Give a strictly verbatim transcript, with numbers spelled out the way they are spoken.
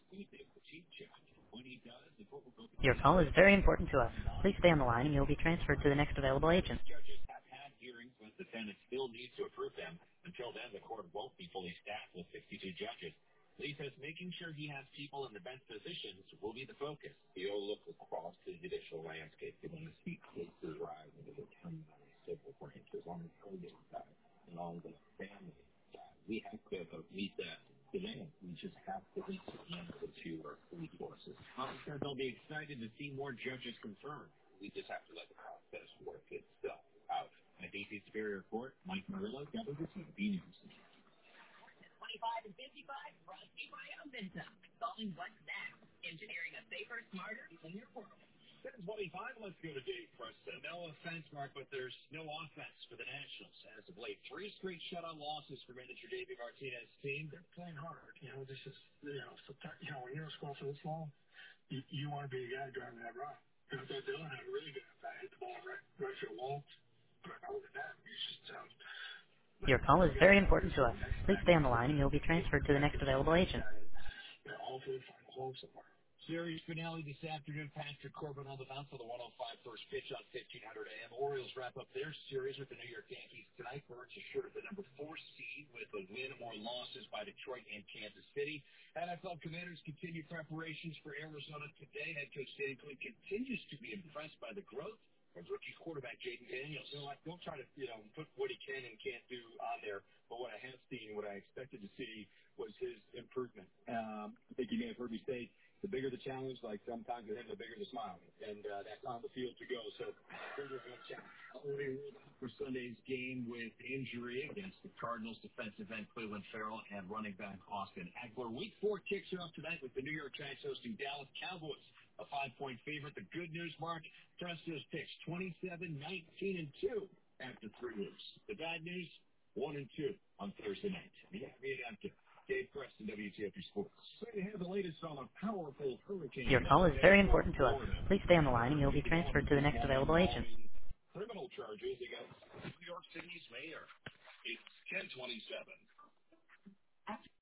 Your call is very important to us. Please stay on the line and you'll be transferred to the next available agent. Your call is very important to us. Please stay on the line and you'll be transferred to the next available agent. Your call is very important to us. Please stay on the line and you'll be transferred to the next available agent.